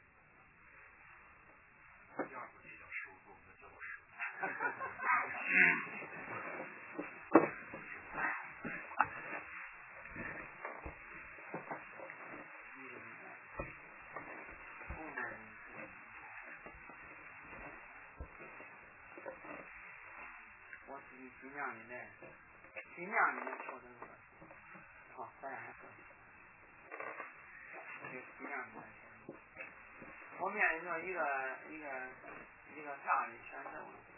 S2: 第二部戏叫收获我们的教室。
S1: 我自己尽量的来，尽量的来调整自己。好，咱俩还说，就尽量的来调整。我面临着一个一个一个大的选择问题。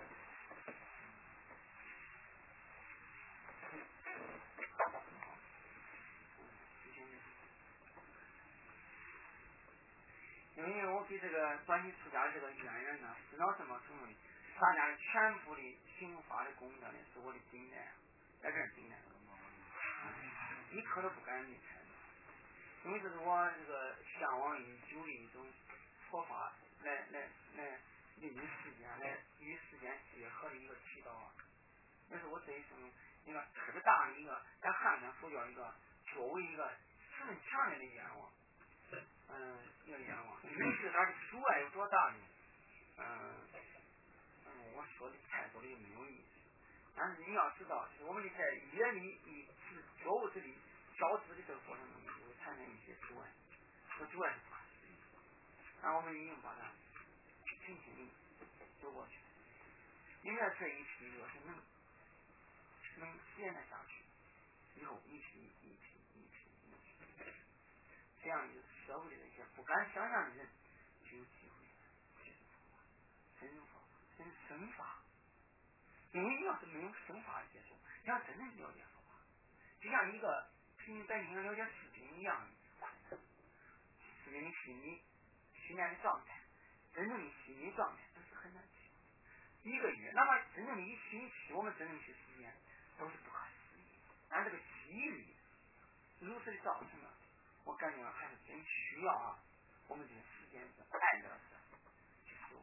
S1: 因为我给这个短期出家这个渊源呢，知道什么程度呢？大家全部的刑法的功德呢，是我的顶戴，在这儿顶戴，一刻都不敢离开。因为这是我这个向往已久的一种佛法，来来来与世间来与世间结合的一个渠道啊。那是我这一生一个特别大的一个在汉传佛教一个作为一个十分强烈的愿望。嗯，一个愿望。你是它的阻碍有多大呢？嗯嗯，我说的太多的也没有意思。但是你要知道，就是我们在业力与是觉悟之力交织的这个过程中，就会产生一些阻碍。这阻碍是不可思议，但我们已经把它轻轻地走过去。应该这一批要是能能实践的下去，以后一批一批一批一批，这样就社会的一些不敢想象的人就有机会去真法真生法。因为你要是没有生法的接受，你要真正了解佛法，就像一个平民百姓了解世经一样的困难。是你心理训练的状态，真正的心理状态都是很难去。一个月，哪怕真正的一星期，我们真正去实践，都是不可思议。但这个机遇如此的造成了，我感觉还是真需要啊，我们这个时间是爱的是去受。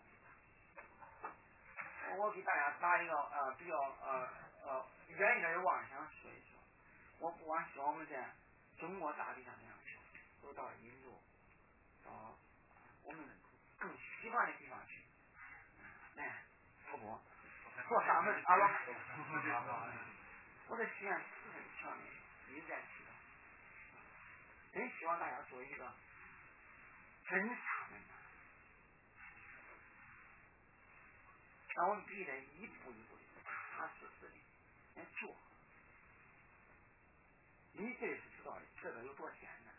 S1: 我给大家打一个呃比较呃呃远一点的妄想说一说，我不光希望我们在中国大地上这样走到印度，到我们更西方的地方去，哎，不不，做沙门阿罗汉。我的实验十分强烈，一直在提的，真希望大家做一个真沙门。让我们必须得一步一步的踏踏实实的来做。你这是知道的，这个有多简单，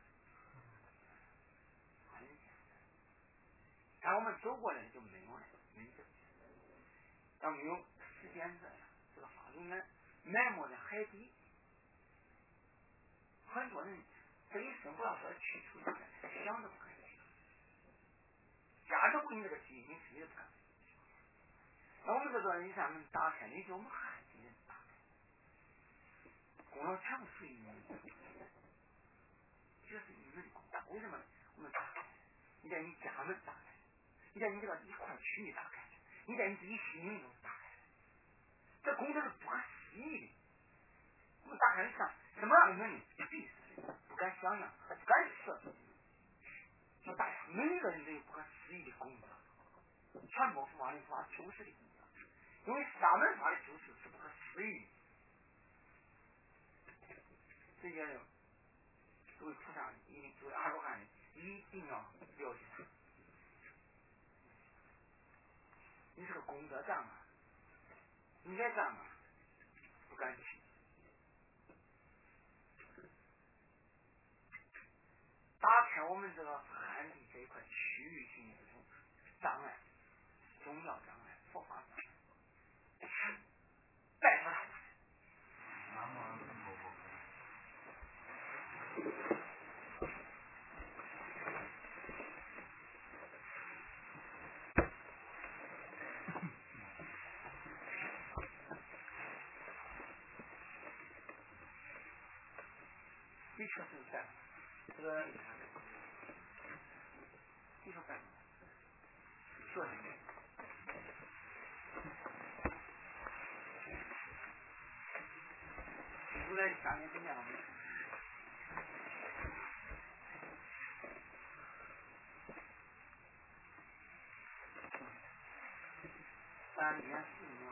S1: 很简单。但我们走过来就没有了，没有。要没有时间这样，这个法永远埋没在海底。很多人这一生不要说去除这个，想都不敢去。家都给你这个机遇，你自己都不敢。那我们这个一扇门打开，你就我们海底人打开，功劳全部属于你们，这是你们的功劳。为什么我们打开？你在你家门打开，你在你这个一块区域打开，你在你自己心灵中打开，这功德是不可思议的。我们打开一看，什么样的人闭死的，不敢想象，不敢设想。说大家每个人都有不可思议的功德，全部佛法的法求是的功德。因为沙门法的救世是不可思议的， 世界的作为菩萨，一定作为阿罗汉的，一定要了解他。你是个功德障啊，业障啊，不敢去。打开我们这个汉地这一块区域性的这种障碍，宗教障碍、佛法障碍，拜托他。的确是在这个，你说干什么？说什么？出来下面怎么样？三年四年，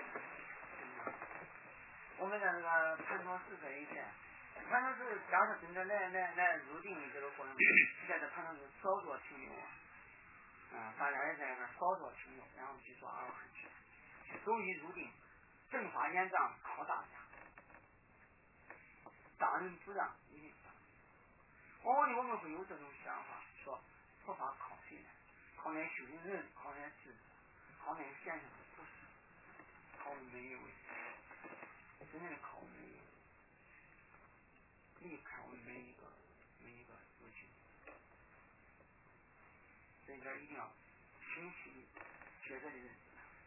S1: 我们在那个盘陀寺这一片，盘陀寺假设真的来来来入定的这个过程，在这盘陀寺少做停留啊，啊，大家也在那少做停留，然后去做阿罗汉去，走一入定，正法眼障靠大家，大人不让一定让。往往我们会有这种想法，说佛法靠谁呢？靠那修行人，靠那智者，靠那先生，不是，靠每一位，真正的靠每一位，离开我们每一个每一个事情，所以这一定要清晰的确切的认识。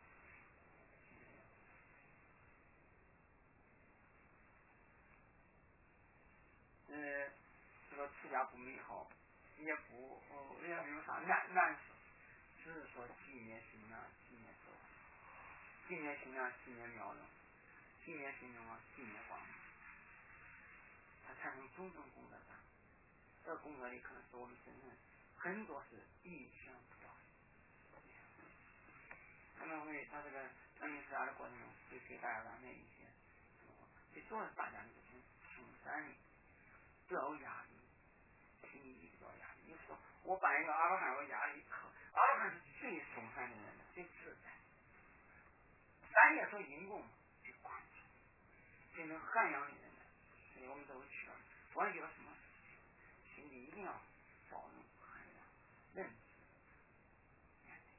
S1: 呃，这个出家不美好，也不哦也没有啥难难事，只是说纪念心啊，纪念走，纪念心啊，纪念妙用，纪念心中啊，纪念光明，它产生种种功德感。这个功德里可能是我们身上很多是意想不到的。他们会，他这个当年出家的过程中，会给大家安排一些，这主要是大家的这种轻散的。不要有压力，心里不要压力。你说我办一个阿罗汉有压力，阿罗汉是最松散的人，最自在。咱也说因果最宽松，最能涵养的人呢，所以我们都需要，不管遇到什么事，心里一定要包容、涵养、认知、面对，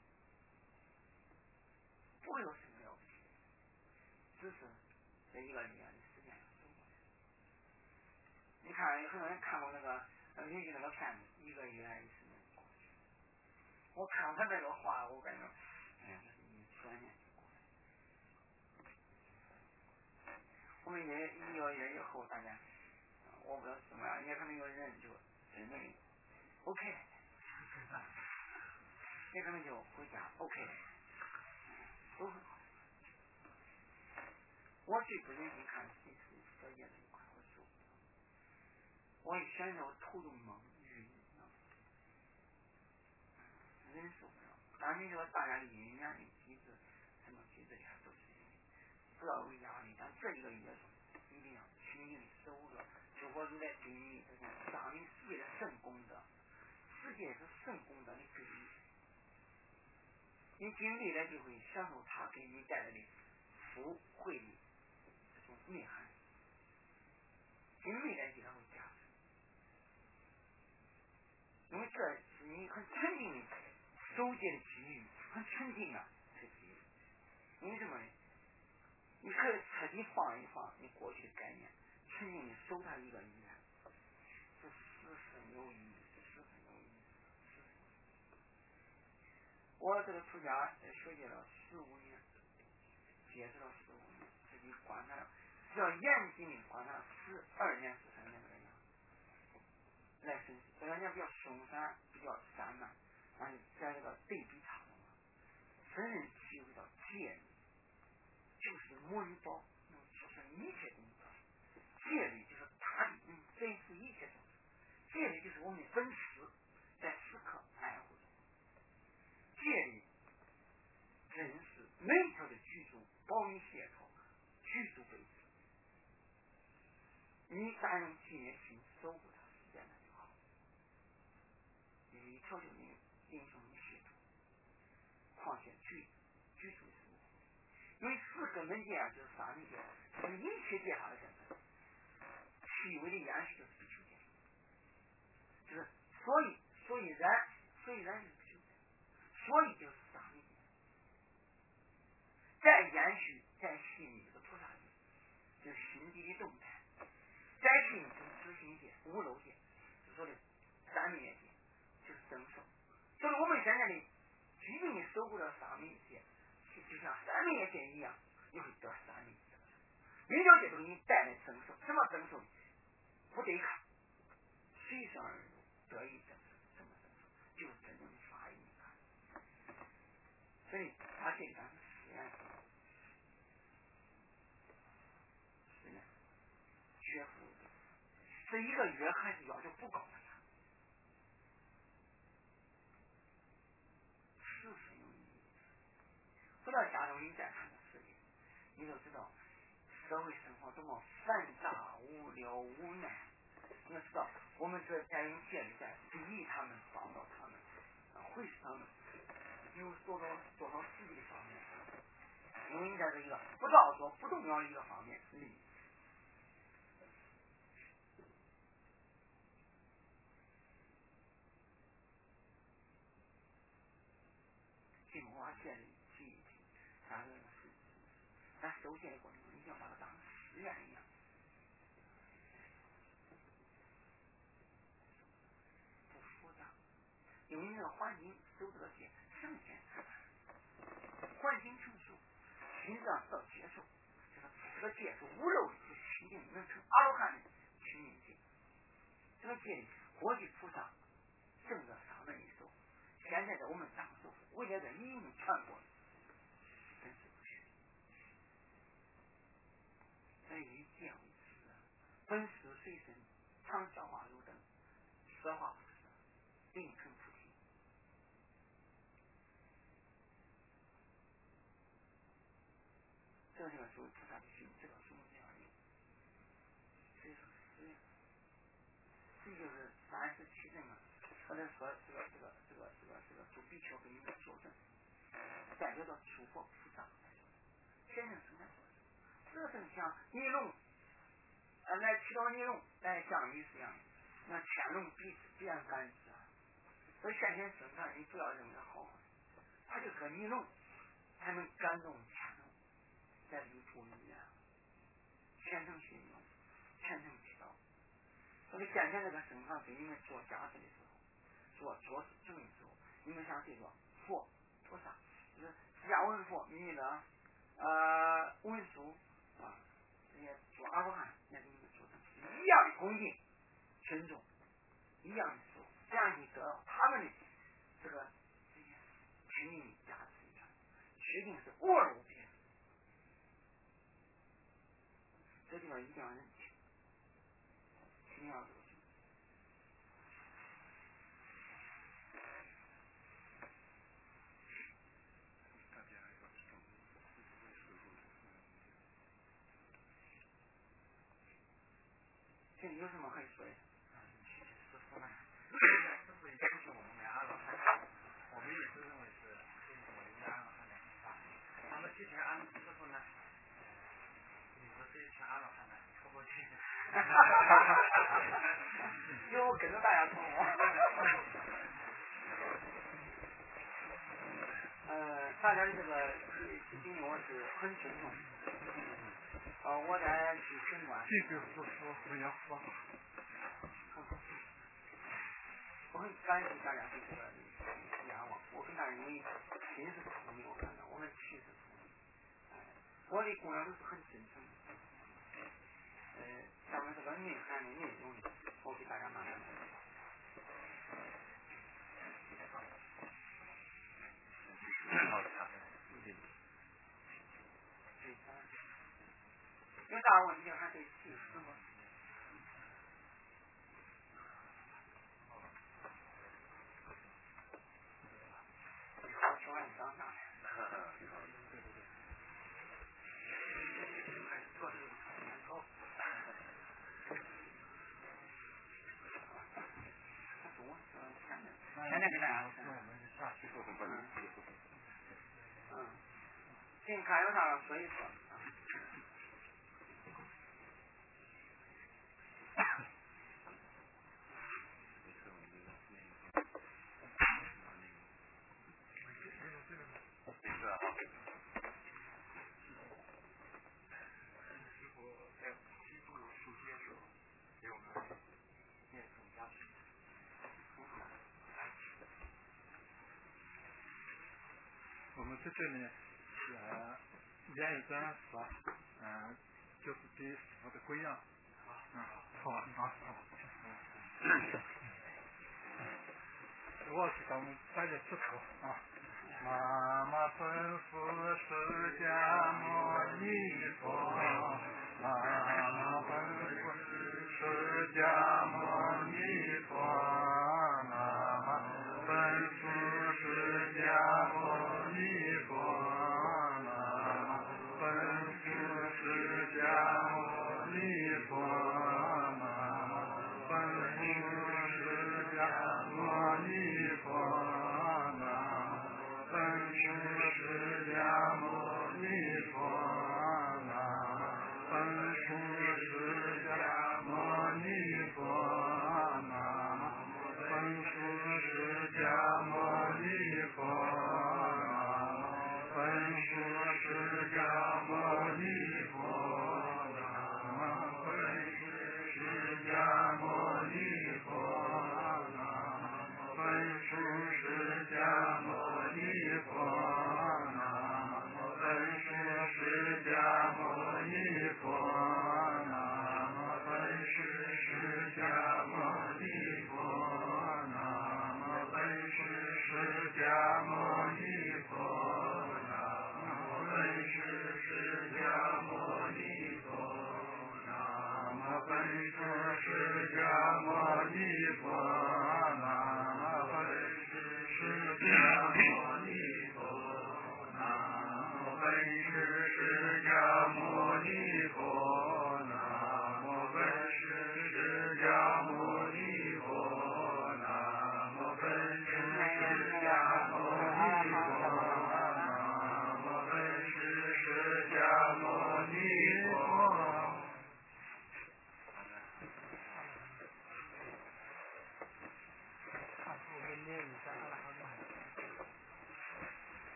S1: 不会有什么了不起，只是这一个月的时间要走过来。你看，有很多人看过那个邻居那个片子，一个月一十年过去。我看他那个话，我感觉，哎呀，这是一转眼就过来。我们也一个月以后，大家，我不知道怎么样，也可能有人就真的 OK， 也可能就回家 OK， 都很好。我最不忍心看谁是小叶子一块，我受不了。我一想想，我头都懵晕了，忍受不了。当然，你说大家的阴阳的机制，什么机制呀，都是不要有压力。但这一个月中，一定要勤勤守着，就我如来对你这种上你世界的圣功德，世界是圣功德的给予，你经历了就会享受它给你带来的福慧的这种内涵，经历了就它会加持。因为这是你很沉静的守戒的机遇，很沉静啊，这个机遇。因为什么呢？你可以彻底放一放你过去的概念，沉静的守它一个语言，是十分有意义，十分有意义，十分有意义。我这个出家学习了十五年，接触了十五年，自己观察，只要严谨的观察十二年、十三年这个样。来分析，这两年比较松散，比较散漫，但是在这个对比当中啊，真正体会到戒律，就是魔力宝，能出生一切功德。戒律就是大力能征服一切东西，戒律就是我们的本事，在时刻爱护中。戒律真是每一条的居住保你解脱，居住备至。你三用纪念心守护他，这样就好。因为求求你英雄你施主，况且居居住是我，因为四根本界啊，就是三命界，是一切界下的根本，其为的延续就是不求见，就是所以所以然所以然是不求见，所以就是三命界，再延续再细腻这个菩萨界，就是心地的动态，再细腻就是知行界、无漏界，就说的三命界就是增寿。所以我们现在的基本的守护了三命界，就像三命界一样，你会得三命增寿。明了界都给你带来增寿，什么增寿？不对抗，随声而入，得以增寿，什么增寿？就是真正的法义感。所以他这里讲是实验，实验学佛这一个月还是要求不高的呀，是很有意义。回到家中，你再看看世界，你就知道社会生活多么繁杂、无聊、无奈。你要知道，我们这在用戒律在鼓励他们、帮到他们，会使他们有做到做到自己的方面。因为你在这一个不造作、不动摇的一个方面是利益。净化戒律记忆体，咱们是咱守戒的过程中，一定要把它当实验一样。因为那个环境守这个戒，上天环境成熟，心脏得到接受，这个这个戒是无漏的，是清净，能成阿罗汉的清净戒。这个戒里，过去菩萨正着上门一手，现在的我们当手，为了这利用传播，真是不虚。所以以戒为师，本师随身，常消化如灯，说话不是令成菩提。这个属于菩萨的心，这个属于这样的。所以说实验，这就是三十七人嘛。或者说这个这个这个这个这个主比丘给你们作证，代表着诸佛菩萨来说，先生从来说的，这正像尼龙，呃，来祈祷尼龙来降雨是一样的，那天龙彼此必然感知啊。所以先天生产，你不要认为好坏，他就和尼龙才能感动天龙，在这里注意啊，虔诚信用，虔诚祈祷。所以现在这个生产给你们做家事的时候，做做事正的时候，你们想记住佛菩萨，就是释迦文佛、弥勒、呃文殊啊，这些做阿罗汉来给你们做成一样的恭敬、尊重，一样的说，这样你得到他们的这个这些亲密价值一样，确定是无二无别。这地方一定要认清，一定要认清。这里有什么可以说的？
S2: 师傅呢？师傅也不是我们来阿罗汉，我们也是认为是就是我们来阿罗汉的法。那么之前安师傅呢，你不是去阿罗汉的，可不去？
S1: 因为我跟着大家走。呃，大家的这个经历我是很尊重。呃，我在去诊断。
S2: 这个不说不要说。
S1: 我很感谢大家对这个愿望，我跟大家因为心是同的，我看到我们气是同的，哎，我的供养都是很真诚的，呃，下面这个内涵的内容，我给大家慢慢来。有大问题还得细思吗？好，说完你当下来。做这个年糕。 还有啥说一说？
S3: 我们在这里呃念一段是吧？嗯、呃，就是对师父的供养。嗯，好啊，好。我是咱们大家吃口啊。妈妈吩咐释迦牟尼佛，妈妈吩咐释迦牟尼佛，妈妈吩咐释迦牟尼佛，妈妈吩咐释迦牟尼佛，妈妈吩咐释迦牟尼佛，妈妈吩咐释迦牟尼佛，南无吩咐释迦牟尼佛，南无吩咐释迦牟尼佛，南无吩咐释迦牟尼佛，南无吩咐释迦牟尼佛，南无吩咐释迦牟尼佛，南无吩咐释迦牟尼佛，南无吩咐释迦牟尼佛，南无吩咐释迦牟尼佛，南无吩咐释迦牟尼佛，南无吩咐释迦牟尼佛，南无吩咐释迦牟尼佛，南无吩咐释迦牟尼佛，南无吩咐释迦牟尼佛，南无吩咐释迦牟尼佛，南无吩咐释迦牟尼佛。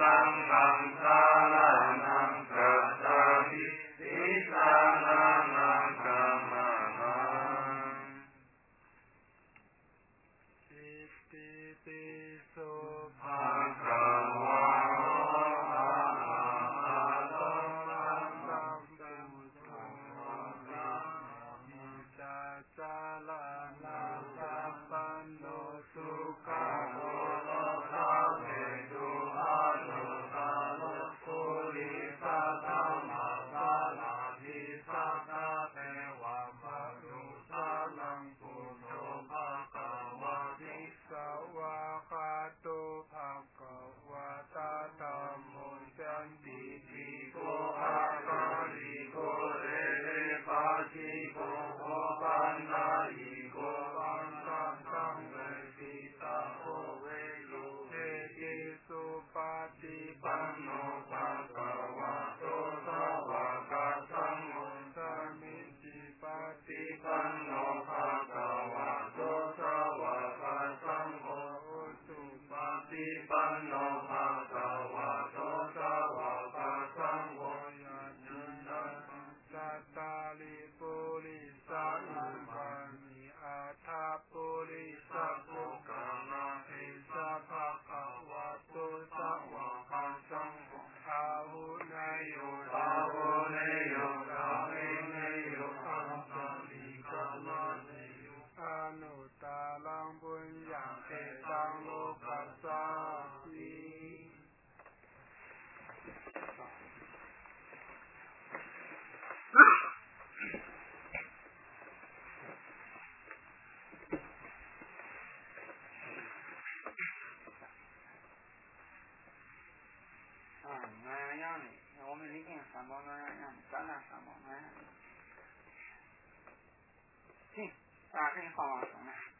S1: 三宝那样，咱俩三宝那样。行，大家可以放放松了。